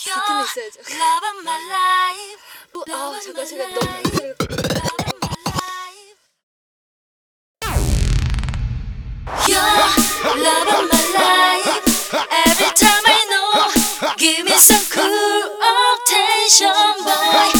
가끔 있어야죠. Love of my life. 아 잠깐 제가 너무 You're love of my life. Every time I know, give me some cool attention, boy.